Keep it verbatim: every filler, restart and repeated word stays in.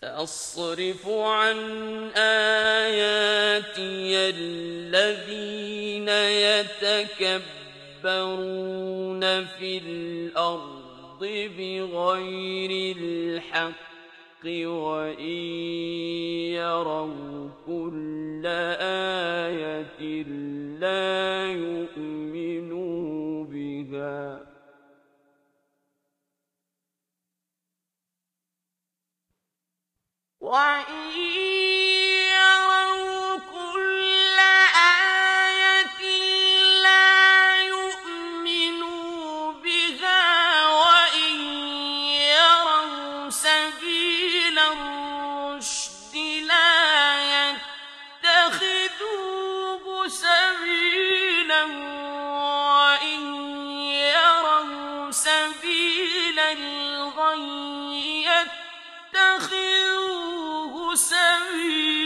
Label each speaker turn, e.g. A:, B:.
A: سأصرف عن آياتي الذين يتكبرون في الأرض بغير الحق وإن يروا كل آية لا يؤمنوا بها وَإِن يَرَوْا كُلَّ آيَةٍ لَّا يُؤْمِنُوا بِهَا وَإِن يَرَوْا سَبِيلَ الرُّشْدِ لَا يَتَّخِذُوهُ سَبِيلًا وَإِن يَرَوْا سَبِيلَ الْغَيِّ يَتَّخِذُوهُ سَبِيلًا